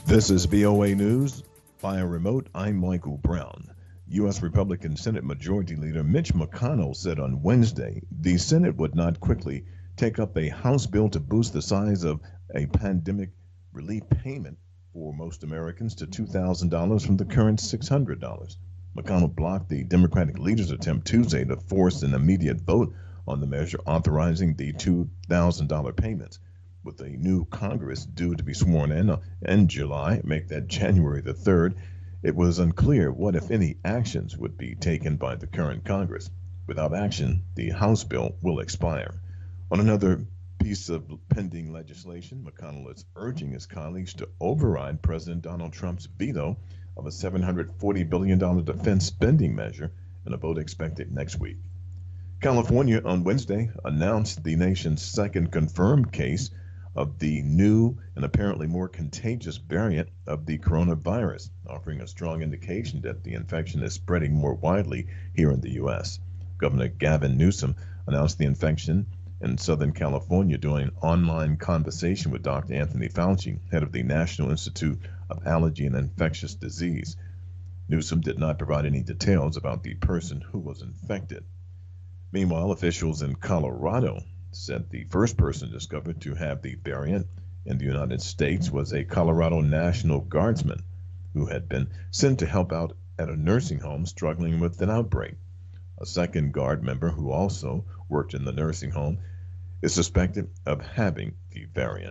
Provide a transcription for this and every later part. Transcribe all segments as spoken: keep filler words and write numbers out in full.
This is V O A News. Via remote, I'm Michael Brown. U S. Republican Senate Majority Leader Mitch McConnell said on Wednesday the Senate would not quickly take up a House bill to boost the size of a pandemic relief payment for most Americans to two thousand dollars from the current six hundred dollars. McConnell blocked the Democratic leader's attempt Tuesday to force an immediate vote on the measure authorizing the two thousand dollars payments. With a new Congress due to be sworn in in July, make that January the third, it was unclear what, if any, actions would be taken by the current Congress. Without action, the House bill will expire. On another piece of pending legislation, McConnell is urging his colleagues to override President Donald Trump's veto of a seven hundred forty billion dollars defense spending measure in a vote expected next week. California on Wednesday announced the nation's second confirmed case of the new and apparently more contagious variant of the coronavirus, offering a strong indication that the infection is spreading more widely here in the U S. Governor Gavin Newsom announced the infection in Southern California during an online conversation with Doctor Anthony Fauci, head of the National Institute of Allergy and Infectious Disease. Newsom did not provide any details about the person who was infected. Meanwhile, officials in Colorado said the first person discovered to have the variant in the United States was a Colorado National Guardsman who had been sent to help out at a nursing home struggling with an outbreak. A second Guard member who also worked in the nursing home is suspected of having the variant.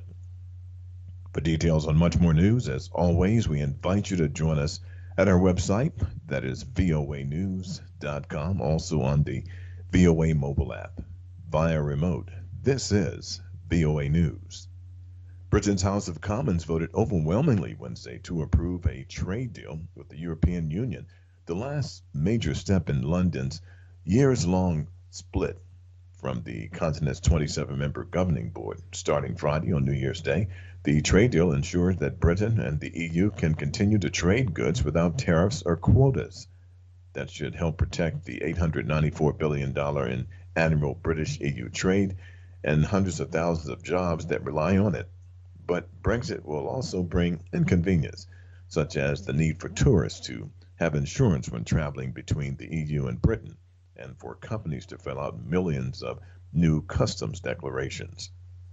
For details on much more news, as always, we invite you to join us at our website, that is V O A news dot com, also on the V O A mobile app. Via remote, this is V O A News. Britain's House of Commons voted overwhelmingly Wednesday to approve a trade deal with the European Union, the last major step in London's years-long split from the continent's twenty-seven member governing board. Starting Friday on New Year's Day, the trade deal ensures that Britain and the E U can continue to trade goods without tariffs or quotas. That should help protect the eight hundred ninety-four billion dollars in annual British E U trade and hundreds of thousands of jobs that rely on it. But Brexit will also bring inconvenience, such as the need for tourists to have insurance when traveling between the E U and Britain, and for companies to fill out millions of new customs declarations.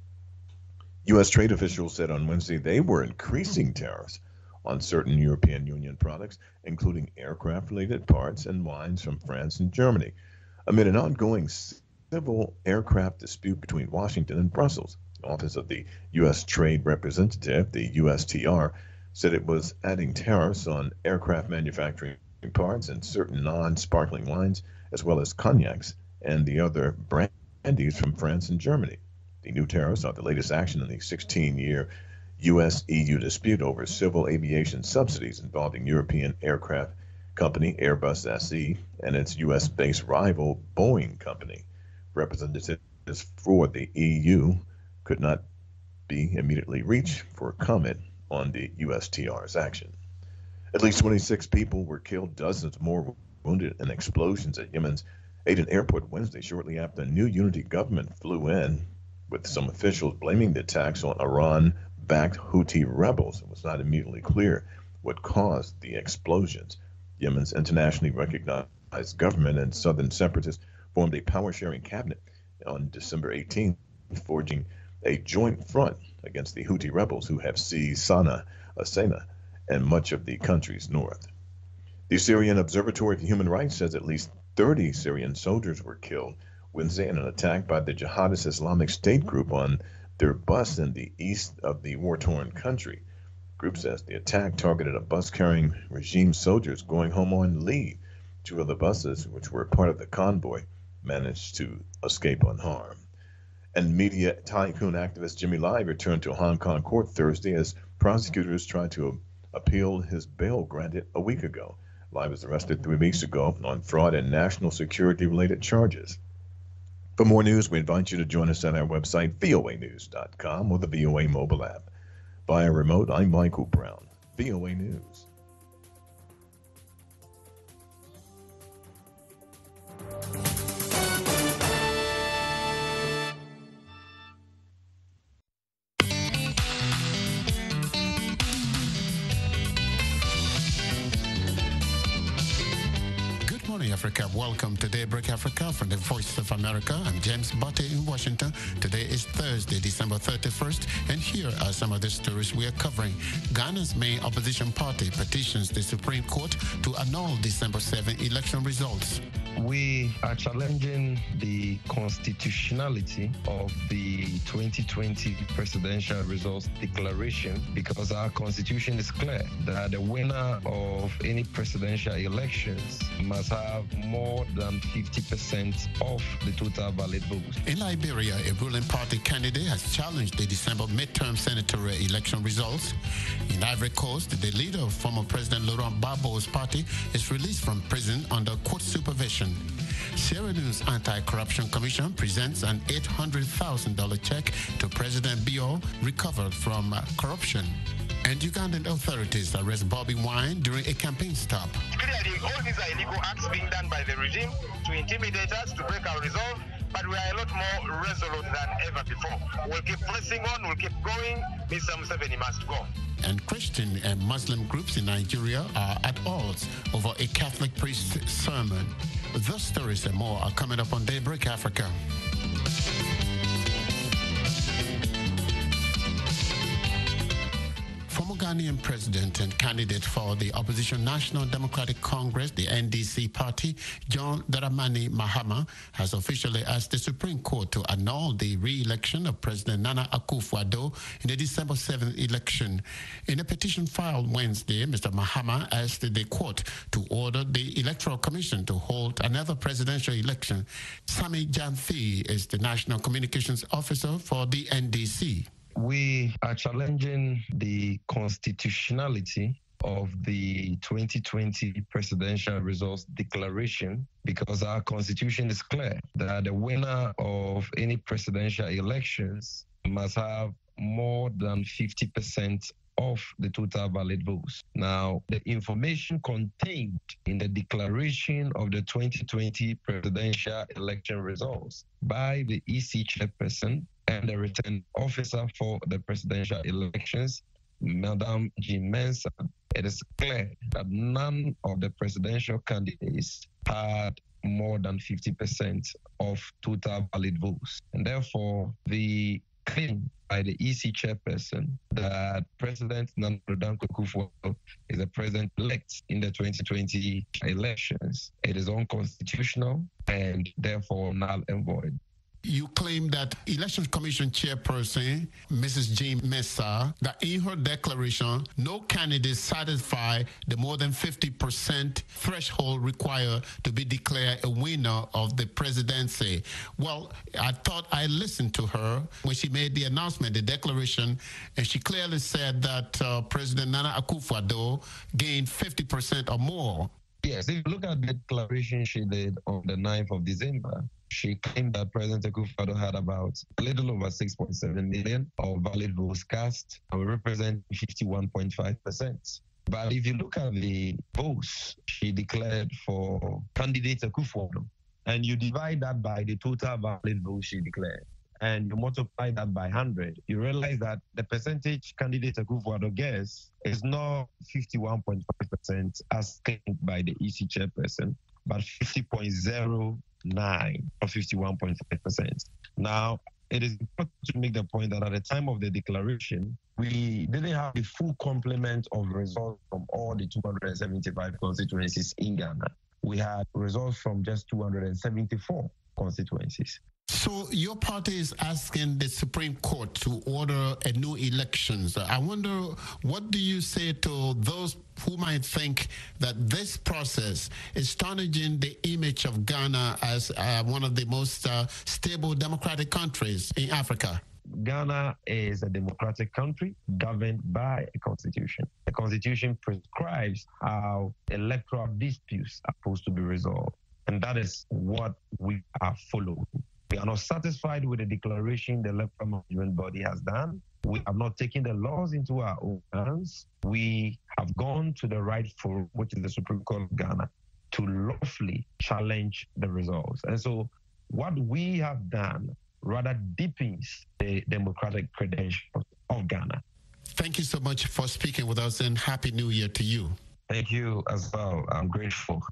U S trade officials said on Wednesday they were increasing tariffs on certain European Union products, including aircraft-related parts and wines from France and Germany, amid an ongoing civil aircraft dispute between Washington and Brussels. The Office of the U S Trade Representative, the U S T R, said it was adding tariffs on aircraft manufacturing parts and certain non-sparkling wines, as well as cognacs and the other brandies from France and Germany. The new tariffs are the latest action in the sixteen-year U S E U dispute over civil aviation subsidies involving European aircraft company Airbus S E and its U S-based rival Boeing company. Representatives for the E U could not be immediately reached for comment on the U S T R's action. At least twenty-six people were killed, dozens more wounded in explosions at Yemen's Aden airport Wednesday, shortly after a new unity government flew in, with some officials blaming the attacks on Iran-backed Houthi rebels. It was not immediately clear what caused the explosions. Yemen's internationally recognized government and southern separatists formed a power-sharing cabinet on December eighteenth, forging a joint front against the Houthi rebels who have seized Sana'a, Sana'a, and much of the country's north. The Syrian Observatory for Human Rights says at least thirty Syrian soldiers were killed Wednesday in an attack by the jihadist Islamic State group on their bus in the east of the war-torn country. The group says the attack targeted a bus carrying regime soldiers going home on leave. Two of the buses, which were part of the convoy, managed to escape unharmed. And media tycoon activist Jimmy Lai returned to a Hong Kong court Thursday as prosecutors tried to appeal his bail granted a week ago. Lai was arrested three weeks ago on fraud and national security-related charges. For more news, we invite you to join us at our website, V O A news dot com, or the V O A mobile app. Via remote, I'm Michael Brown, V O A News. Africa. Welcome to Daybreak Africa from the Voice of America. I'm James Butte in Washington. Today is Thursday, December thirty-first, and here are some of the stories we are covering. Ghana's main opposition party petitions the Supreme Court to annul December seventh election results. We are challenging the constitutionality of the twenty twenty presidential results declaration because our constitution is clear that the winner of any presidential elections must have more than fifty percent of the total valid votes. In Liberia, a ruling party candidate has challenged the December midterm senatorial election results. In Ivory Coast, the leader of former President Laurent Gbagbo's party is released from prison under court supervision. Sierra Leone's Anti-Corruption Commission presents an eight hundred thousand dollars check to President Biya recovered from uh, corruption. And Ugandan authorities arrest Bobby Wine during a campaign stop. Clearly, all these are illegal acts being done by the regime to intimidate us, to break our resolve, but we are a lot more resolute than ever before. We'll keep pressing on, we'll keep going. Mister Museveni must go. And Christian and Muslim groups in Nigeria are at odds over a Catholic priest's sermon. Those stories and more are coming up on Daybreak Africa. Former Ghanaian president and candidate for the opposition National Democratic Congress, the N D C party, John Dramani Mahama, has officially asked the Supreme Court to annul the re-election of President Nana Akufo-Addo in the December seventh election. In a petition filed Wednesday, Mister Mahama asked the court to order the Electoral Commission to hold another presidential election. Sami Janthi is the National Communications Officer for the N D C. We are challenging the constitutionality of the twenty twenty presidential results declaration because our constitution is clear that the winner of any presidential elections must have more than fifty percent of the total valid votes. Now, the information contained in the declaration of the twenty twenty presidential election results by the E C chairperson and the returning officer for the presidential elections, Madam Jean Mensa, it is clear that none of the presidential candidates had more than fifty percent of total valid votes. And therefore, the claim by the E C chairperson that President Nana Akufo-Addo is the president-elect in the twenty twenty elections, it is unconstitutional and therefore null and void. You claim that Election Commission Chairperson, Missus Jean Mensa, that in her declaration, no candidate satisfy the more than fifty percent threshold required to be declared a winner of the presidency. Well, I thought I listened to her when she made the announcement, the declaration, and she clearly said that uh, President Nana Akufo-Addo gained fifty percent or more. Yes, if you look at the declaration she did on the ninth of December, she claimed that President Akufo-Addo had about a little over six point seven million of valid votes cast and represent fifty-one point five percent. But if you look at the votes she declared for candidate Akufo-Addo, and you divide that by the total valid votes she declared, and you multiply that by one hundred, you realize that the percentage candidate Akufo-Addo gets is not fifty-one point five percent as claimed by the E C chairperson, but fifty point zero nine or fifty-one point five percent. Now, it is important to make the point that at the time of the declaration, we didn't have the full complement of results from all the two hundred seventy-five constituencies in Ghana. We had results from just two hundred seventy-four constituencies. So your party is asking the Supreme Court to order a new elections. I wonder, what do you say to those who might think that this process is tarnishing the image of Ghana as uh, one of the most uh, stable democratic countries in Africa? Ghana is a democratic country governed by a constitution. The constitution prescribes how electoral disputes are supposed to be resolved. And that is what we are following. We are not satisfied with the declaration the electoral management body has done. We have not taken the laws into our own hands. We have gone to the right forum, which is the Supreme Court of Ghana, to lawfully challenge the results. And so what we have done rather deepens the democratic credentials of Ghana. Thank you so much for speaking with us, and Happy New Year to you. Thank you as well. I'm grateful.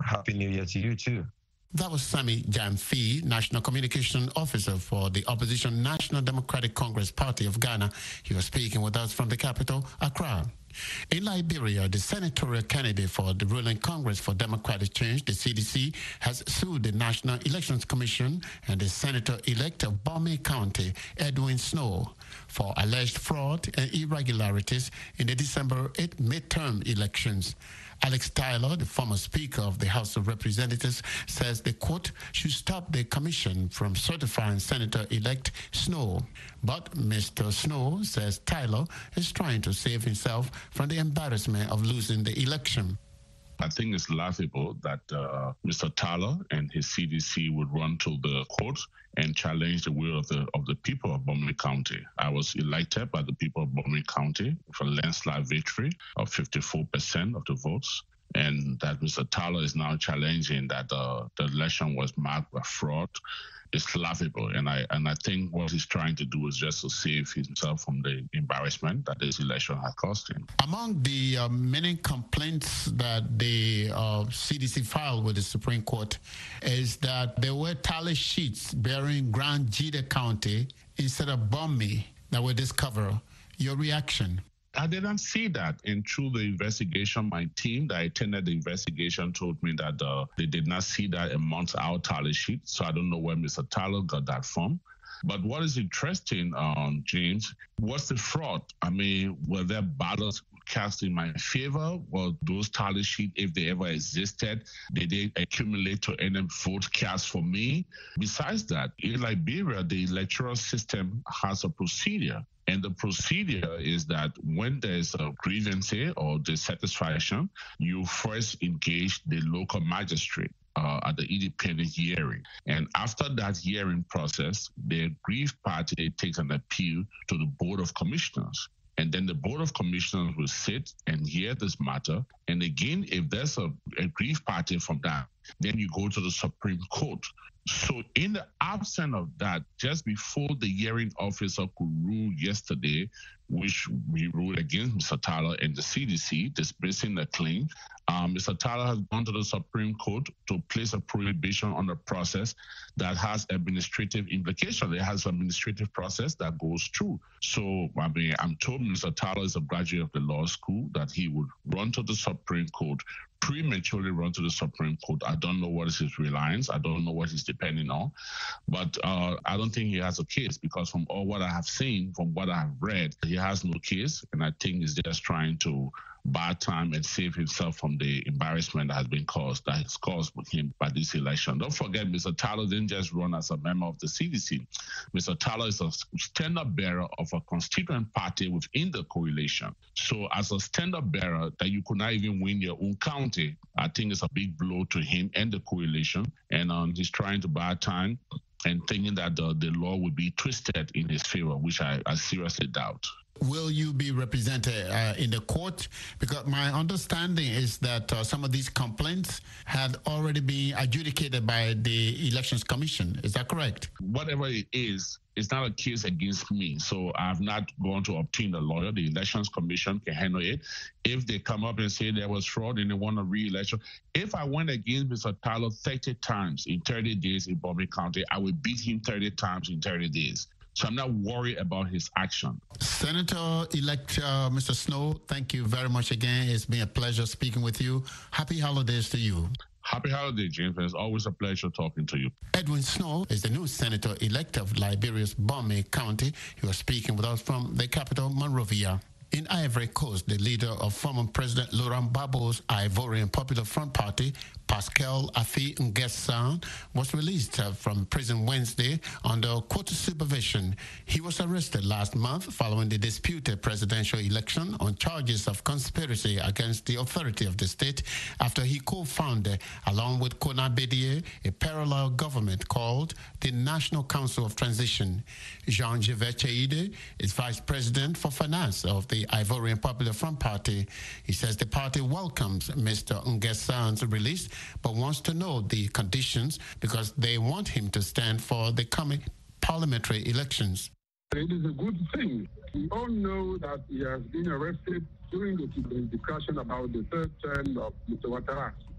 Happy New Year to you too. That was Sammy Jamfi, National Communication Officer for the opposition National Democratic Congress Party of Ghana. He was speaking with us from the capital, Accra. In Liberia, the senatorial candidate for the ruling Congress for Democratic Change, the C D C, has sued the National Elections Commission and the senator-elect of Bomi County, Edwin Snow, for alleged fraud and irregularities in the December eighth midterm elections. Alex Tyler, the former Speaker of the House of Representatives, says the court should stop the commission from certifying Senator-elect Snow. But Mister Snow says Tyler is trying to save himself from the embarrassment of losing the election. I think it's laughable that uh, Mister Tyler and his C D C would run to the court and challenge the will of the of the people of Bomi County. I was elected by the people of Bomi County for a landslide victory of fifty-four percent of the votes, and that Mister Tyler is now challenging that uh, the election was marked by fraud. It's laughable, and I and I think what he's trying to do is just to save himself from the embarrassment that this election has cost him. Among the uh, many complaints that the uh, C D C filed with the Supreme Court is that there were tally sheets bearing Grand Jida County instead of Bomi that were discovered. Your reaction? I didn't see that. And through the investigation, my team that attended the investigation told me that uh, they did not see that amongst our tally sheet. So I don't know where Mister Tyler got that from. But what is interesting, um, James, what's the fraud? I mean, were there ballots cast in my favor? Well, those tally sheets, if they ever existed, did they accumulate to any vote cast for me? Besides that, in Liberia, the electoral system has a procedure. And the procedure is that when there's a grievance or dissatisfaction, you first engage the local magistrate uh, at the independent hearing. And after that hearing process, the aggrieved party takes an appeal to the Board of Commissioners. And then the Board of Commissioners will sit and hear this matter. And again, if there's a aggrieved party from that, then you go to the Supreme Court. So in the absence of that, just before the hearing officer could rule yesterday, which we ruled against Mister Tyler and the C D C, dismissing the claim, um, Mister Tyler has gone to the Supreme Court to place a prohibition on the process that has administrative implications. It has an administrative process that goes through. So, I mean, I'm told Mister Tyler is a graduate of the law school, that he would run to the Supreme Court, prematurely run to the Supreme Court. I don't know what is his reliance. I don't know what he's depending on. But uh, I don't think he has a case, because from all what I have seen, from what I have read, he has no case. And I think he's just trying to buy time and save himself from the embarrassment that has been caused, that is caused with him by this election. Don't forget, Mister Tyler didn't just run as a member of the C D C. Mister Tyler is a standard bearer of a constituent party within the coalition. So as a standard bearer, that you could not even win your own county, I think it's a big blow to him and the coalition. And um, he's trying to buy time and thinking that the, the law would be twisted in his favor, which I, I seriously doubt. Will you be represented uh, in the court? Because my understanding is that uh, some of these complaints had already been adjudicated by the Elections Commission. Is that correct? Whatever it is, it's not a case against me. So I've not gone to obtain a lawyer. The Elections Commission can handle it. If they come up and say there was fraud and they want a re-election, if I went against Mister Tyler thirty times in thirty days in Bomi County, I would beat him thirty times in thirty days. So I'm not worried about his action. Senator-elect uh, Mister Snow, thank you very much again. It's been a pleasure speaking with you. Happy holidays to you. Happy holiday, James. It's always a pleasure talking to you. Edwin Snow is the new senator-elect of Liberia's Bomi County. He was speaking with us from the capital, Monrovia. In Ivory Coast, the leader of former President Laurent Gbagbo's Ivorian Popular Front Party, Pascal Affi N'Guessan, was released uh, from prison Wednesday under court supervision. He was arrested last month following the disputed presidential election on charges of conspiracy against the authority of the state after he co-founded, along with Kona Bédié, a parallel government called the National Council of Transition. Jean-Gervais Cheide is vice president for finance of the Ivorian Popular Front Party. He says the party welcomes Mister N'Guessan's release, but wants to know the conditions because they want him to stand for the coming parliamentary elections. It is a good thing. We all know that he has been arrested during the discussion about the third term of Mister Ouattara.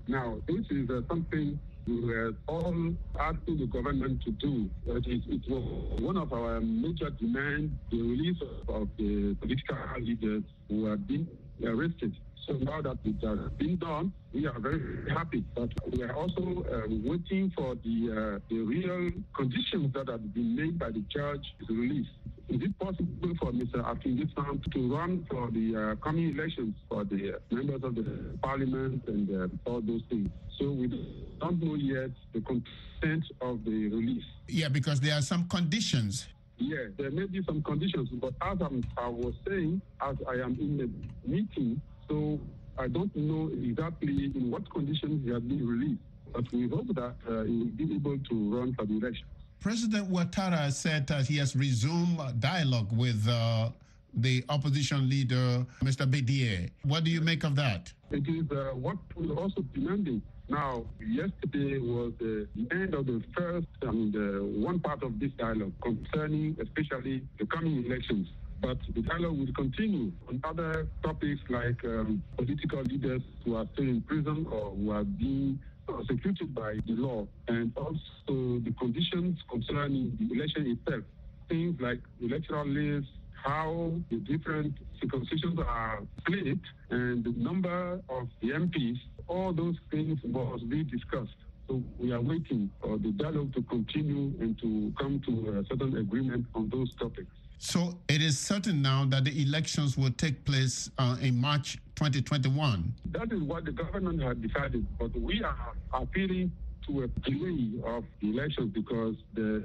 Now, this is uh, something we were all asking the government to do. It, it was one of our major demands, the release of the political leaders who have been arrested. So now that it has been done, we are very happy. But we are also uh, waiting for the, uh, the real conditions that have been made by the judge to release. Is it possible for Mister Akingisan to run for the uh, coming elections for the uh, members of the parliament and uh, all those things? So we don't know yet the content of the release. Yeah, because there are some conditions. Yeah, there may be some conditions, but as I'm, I was saying, as I am in a meeting, so I don't know exactly in what conditions he has been released. But we hope that uh, he will be able to run for the election. President Ouattara said that he has resumed dialogue with uh, the opposition leader, Mister Bédié. What do you make of that? It is uh, what we're also demanding. Now, yesterday was uh, the end of the first, I mean, the one part of this dialogue concerning especially the coming elections. But the dialogue will continue on other topics like um, political leaders who are still in prison or who are being prosecuted by the law, and also the conditions concerning the election itself. Things like electoral lists, how the different circumstances are split, and the number of the M Ps, all those things must be discussed. So we are waiting for the dialogue to continue and to come to a certain agreement on those topics. So it is certain now that the elections will take place uh, in March twenty twenty-one. That is what the government has decided, but we are appealing to a delay of the elections because the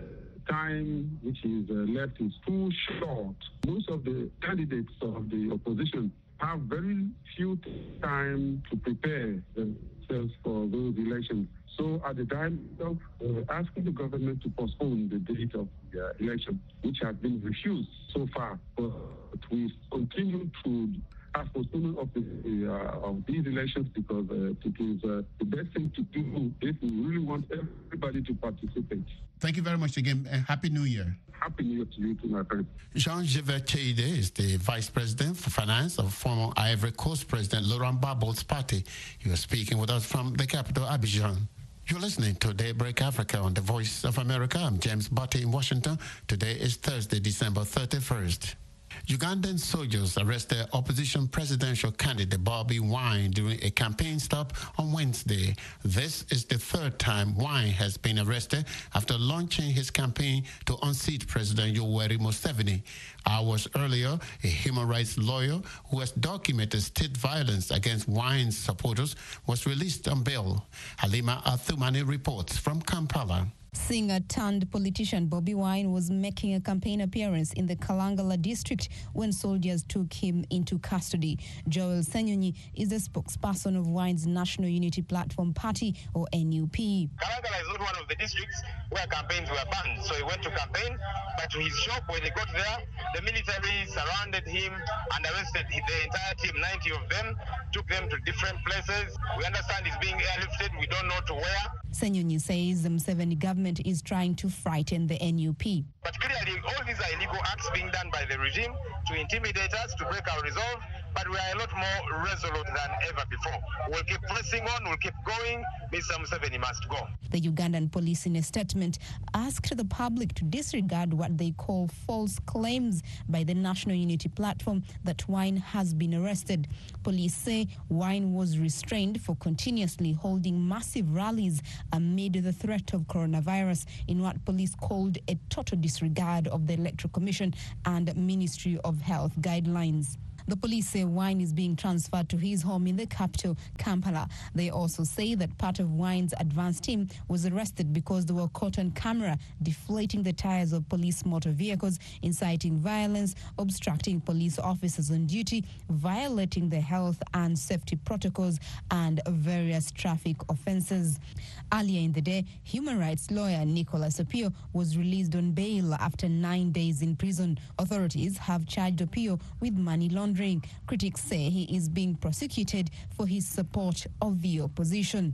time which is uh, left is too short. Most of the candidates of the opposition have very few time to prepare themselves for those elections. So at the time of uh, asking the government to postpone the date of the uh, election, which has been refused so far, but we continue to ask postponement of, the, uh, of these elections because uh, it is uh, the best thing to do if we really want everybody to participate. Thank you very much again, and Happy New Year. Happy New Year to you too, my friend. Jean-Gever Cheide is the Vice President for Finance of former Ivory Coast President Laurent Gbagbo's party. He was speaking with us from the capital, Abidjan. You're listening to Daybreak Africa on the Voice of America. I'm James Butte in Washington. Today is Thursday, December thirty-first. Ugandan soldiers arrested opposition presidential candidate Bobi Wine during a campaign stop on Wednesday. This is the third time Wine has been arrested after launching his campaign to unseat President Yoweri Museveni. Hours earlier, a human rights lawyer who has documented state violence against Wine's supporters was released on bail. Halima Athumani reports from Kampala. Singer-turned-politician Bobi Wine was making a campaign appearance in the Kalangala district when soldiers took him into custody. Joel Senyonyi is the spokesperson of Wine's National Unity Platform Party, or N U P. Kalangala is not one of the districts where campaigns were banned, so he went to campaign, but to his shock, when he got there, the military surrounded him and arrested the entire team, ninety of them, took them to different places. We understand he's being airlifted, we don't know to where. Senyonyi says the Museveni government is trying to frighten the N U P. But clearly, all these are illegal acts being done by the regime to intimidate us, to break our resolve, but we are a lot more resolute than ever before. We'll keep pressing on, we'll keep going. Mister Museveni must go. The Ugandan police, in a statement, asked the public to disregard what they call false claims by the National Unity Platform that Wine has been arrested. Police say Wine was restrained for continuously holding massive rallies amid the threat of coronavirus in what police called a total disregard of the Electoral Commission and Ministry of Health guidelines. The police say Wine is being transferred to his home in the capital, Kampala. They also say that part of Wine's advance team was arrested because they were caught on camera deflating the tires of police motor vehicles, inciting violence, obstructing police officers on duty, violating the health and safety protocols, and various traffic offences. Earlier in the day, human rights lawyer Nicholas Opio was released on bail after nine days in prison. Authorities have charged Opio with money laundering. Critics say he is being prosecuted for his support of the opposition.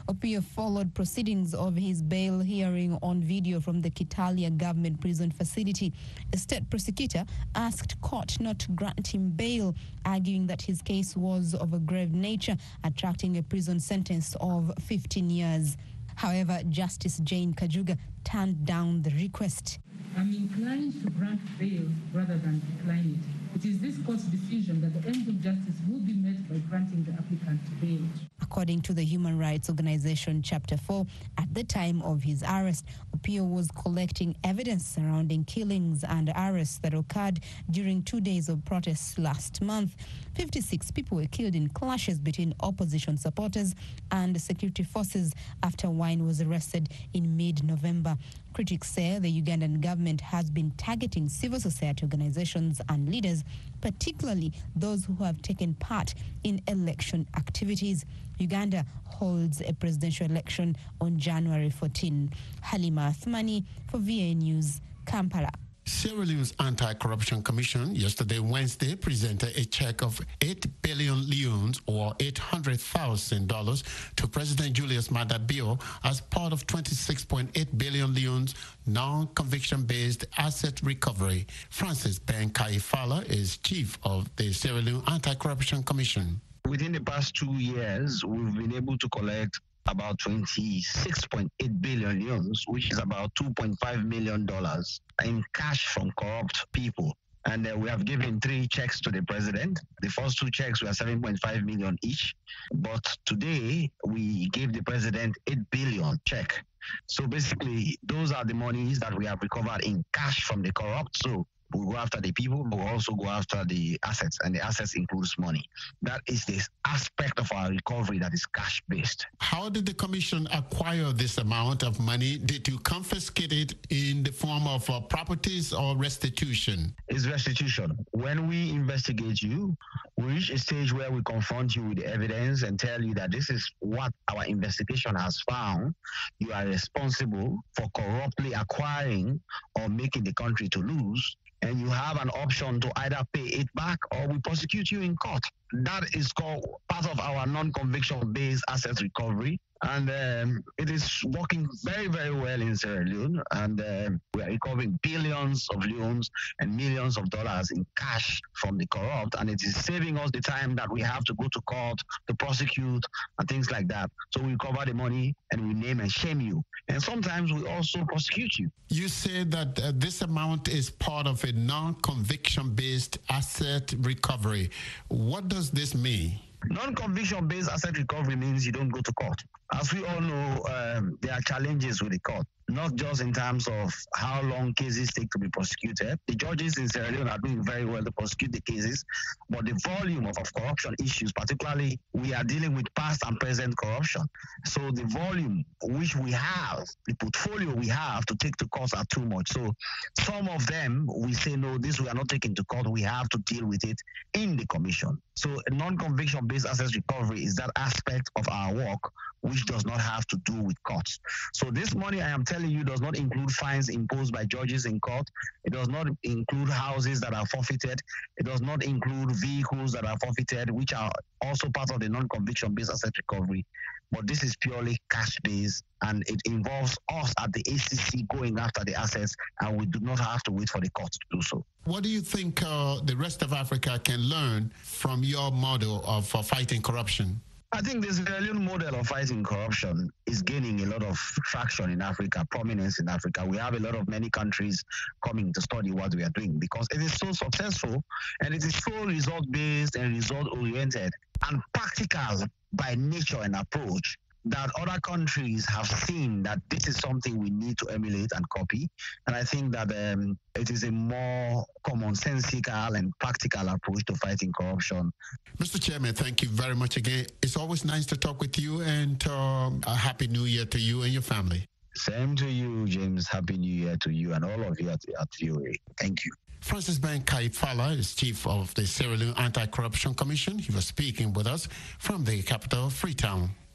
Opiyo followed proceedings of his bail hearing on video from the Kitalia government prison facility. A state prosecutor asked court not to grant him bail, arguing that his case was of a grave nature, attracting a prison sentence of fifteen years. However, Justice Jane Kajuga turned down the request. I'm inclined to grant bail rather than decline it. It is this court's decision that the ends of justice will be met by granting the applicant bail. According to the Human Rights Organization Chapter four, at the time of his arrest, Opiyo was collecting evidence surrounding killings and arrests that occurred during two days of protests last month. fifty-six people were killed in clashes between opposition supporters and security forces after Wine was arrested in mid-November. Critics say the Ugandan government has been targeting civil society organizations and leaders, particularly those who have taken part in election activities. Uganda holds a presidential election on January fourteenth. Halima Athmani for V A News, Kampala. Sierra Leone's Anti-Corruption Commission yesterday, Wednesday, presented a check of eight billion leones or eight hundred thousand dollars to President Julius Maada Bio as part of twenty-six point eight billion leones non-conviction-based asset recovery. Francis Ben Kaifala is chief of the Sierra Leone Anti-Corruption Commission. Within the past two years, we've been able to collect about twenty-six point eight billion leones, which is about two point five million dollars in cash from corrupt people. And uh, we have given three checks to the president. The first two checks were seven point five million each. But today, we gave the president eight billion check. So basically, those are the monies that we have recovered in cash from the corrupt. So we go after the people, but we also go after the assets, and the assets includes money. That is the aspect of our recovery that is cash-based. How did the commission acquire this amount of money? Did you confiscate it in the form of uh, properties or restitution? It's restitution. When we investigate you, we reach a stage where we confront you with the evidence and tell you that this is what our investigation has found. You are responsible for corruptly acquiring or making the country to lose, and you have an option to either pay it back or we prosecute you in court. That is called part of our non-conviction-based asset recovery. And um, it is working very, very well in Sierra Leone. And um, we are recovering billions of leones and millions of dollars in cash from the corrupt. And it is saving us the time that we have to go to court to prosecute and things like that. So we recover the money and we name and shame you. And sometimes we also prosecute you. You say that uh, this amount is part of a non-conviction-based asset recovery. What does this mean? Non-conviction-based asset recovery means you don't go to court. As we all know, um, there are challenges with the court, not just in terms of how long cases take to be prosecuted. The judges in Sierra Leone are doing very well to prosecute the cases, but the volume of, of corruption issues, particularly we are dealing with past and present corruption. So the volume which we have, the portfolio we have to take to court are too much. So some of them, we say, no, this we are not taking to court. We have to deal with it in the commission. So non-conviction-based asset recovery is that aspect of our work which does not have to do with courts. So this money I am telling you does not include fines imposed by judges in court. It does not include houses that are forfeited. It does not include vehicles that are forfeited, which are also part of the non-conviction-based asset recovery. But this is purely cash-based, and it involves us at the A C C going after the assets, and we do not have to wait for the court to do so. What do you think uh, the rest of Africa can learn from your model of uh, fighting corruption? I think the Sierra Leone model of fighting corruption is gaining a lot of traction in Africa, prominence in Africa. We have a lot of many countries coming to study what we are doing because it is so successful and it is so result-based and result-oriented and practical by nature and approach that other countries have seen that this is something we need to emulate and copy. And I think that um, it is a more commonsensical and practical approach to fighting corruption. Mister Chairman, thank you very much again. It's always nice to talk with you, and um, a happy new year to you and your family. Same to you, James. Happy new year to you and all of you at, at V O A. Thank you. Francis Ben Kaifala is chief of the Sierra Leone Anti-Corruption Commission. He was speaking with us from the capital, Freetown.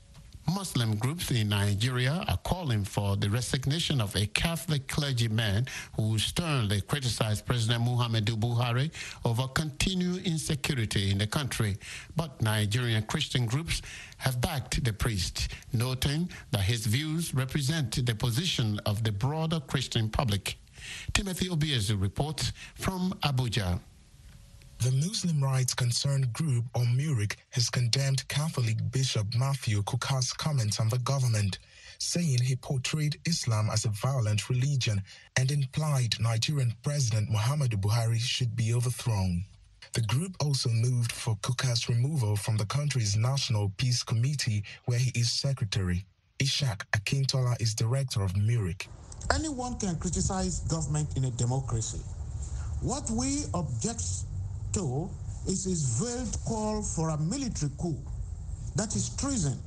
Muslim groups in Nigeria are calling for the resignation of a Catholic clergyman who sternly criticized President Muhammadu Buhari over continued insecurity in the country. But Nigerian Christian groups have backed the priest, noting that his views represent the position of the broader Christian public. Timothy Obiezu reports from Abuja. The Muslim rights concerned group, or MURIC, has condemned Catholic Bishop Matthew Kuka's comments on the government, saying he portrayed Islam as a violent religion and implied Nigerian President Muhammadu Buhari should be overthrown. The group also moved for Kuka's removal from the country's National Peace Committee, where he is secretary. Ishak Akintola is director of MURIC. Anyone can criticize government in a democracy. What we object to is his veiled call for a military coup. That is treason.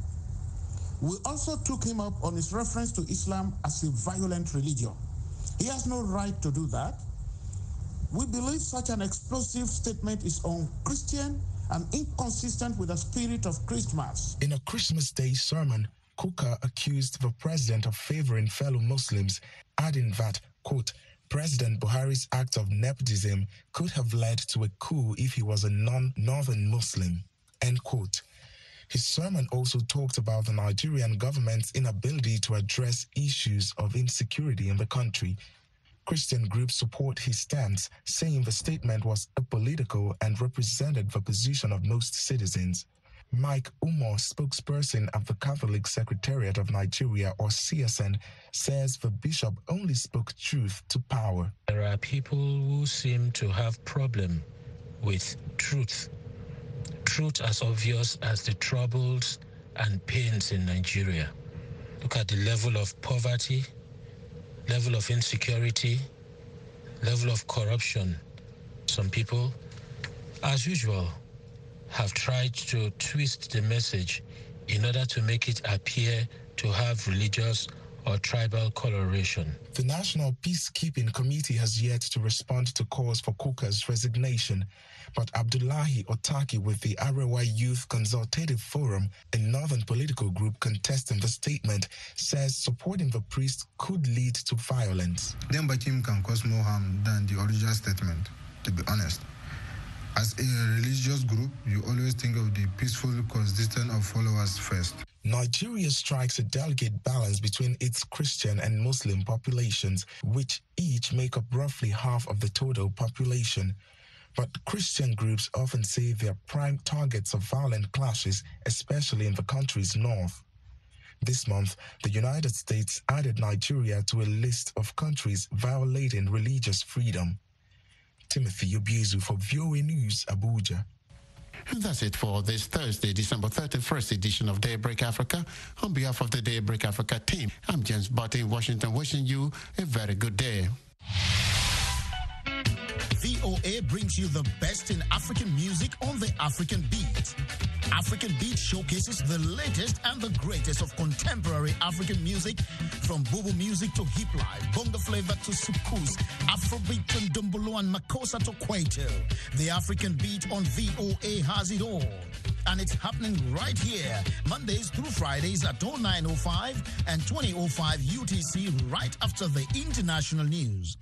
We also took him up on his reference to Islam as a violent religion. He has no right to do that. We believe such an explosive statement is unchristian and inconsistent with the spirit of Christmas. In a Christmas Day sermon, Kuka accused the president of favoring fellow Muslims, adding that, quote, President Buhari's act of nepotism could have led to a coup if he was a non-northern Muslim, end quote. His sermon also talked about the Nigerian government's inability to address issues of insecurity in the country. Christian groups support his stance, saying the statement was apolitical and represented the position of most citizens. Mike Umo, spokesperson of the Catholic Secretariat of Nigeria, or C S N, says the bishop only spoke truth to power. There are people who seem to have problem with truth. Truth as obvious as the troubles and pains in Nigeria. Look at the level of poverty, level of insecurity, level of corruption. Some people, as usual, have tried to twist the message in order to make it appear to have religious or tribal coloration. The National Peacekeeping Committee has yet to respond to calls for Kuka's resignation, but Abdullahi Otaki with the Arewa Youth Consultative Forum, a northern political group contesting the statement, says supporting the priest could lead to violence. Then Bakim can cause more harm than the original statement, to be honest. As a religious group, you always think of the peaceful coexistence of followers first. Nigeria strikes a delicate balance between its Christian and Muslim populations, which each make up roughly half of the total population. But Christian groups often say they are prime targets of violent clashes, especially in the country's north. This month, the United States added Nigeria to a list of countries violating religious freedom. Timothy Obiezu for V O A News, Abuja. And that's it for this Thursday, December thirty-first edition of Daybreak Africa. On behalf of the Daybreak Africa team, I'm James Barty in Washington, wishing you a very good day. V O A brings you the best in African music on the African Beat. African Beat showcases the latest and the greatest of contemporary African music, from Bobo music to hip life, bongo flavor to soukous, Afrobeat to Ndombolo and Makossa to Kwaito. The African Beat on V O A has it all. And it's happening right here, Mondays through Fridays at oh nine oh five and twenty oh five U T C, right after the international news.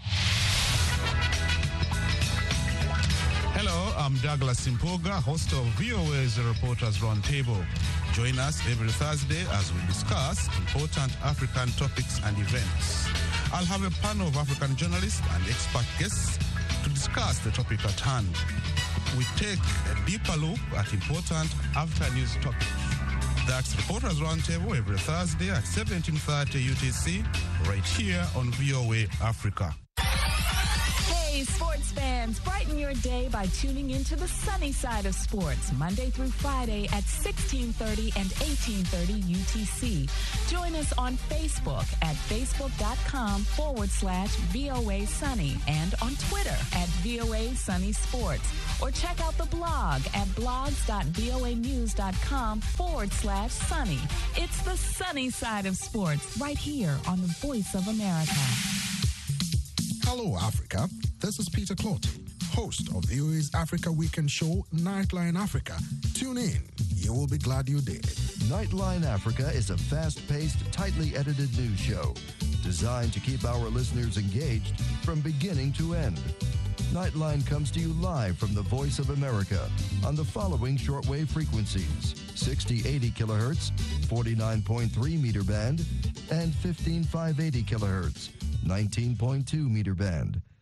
Hello, I'm Douglas Simpoga, host of V O A's Reporters Roundtable. Join us every Thursday as we discuss important African topics and events. I'll have a panel of African journalists and expert guests to discuss the topic at hand. We take a deeper look at important after-news topics. That's Reporters Roundtable every Thursday at seventeen thirty U T C, right here on V O A Africa. Hey, sports fans, brighten your day by tuning into the sunny side of sports, Monday through Friday at sixteen thirty and eighteen thirty U T C. Join us on Facebook at facebook.com forward slash VOA Sunny and on Twitter at V O A Sunny Sports. Or check out the blog at blogs.voanews.com forward slash sunny. It's the sunny side of sports right here on the Voice of America. Hello, Africa. This is Peter Clot, host of V O A's Africa Weekend show, Nightline Africa. Tune in. You will be glad you did. Nightline Africa is a fast-paced, tightly edited news show designed to keep our listeners engaged from beginning to end. Nightline comes to you live from the Voice of America on the following shortwave frequencies: sixty eighty kilohertz, forty-nine point three meter band, and fifteen five eighty kilohertz, nineteen point two meter band.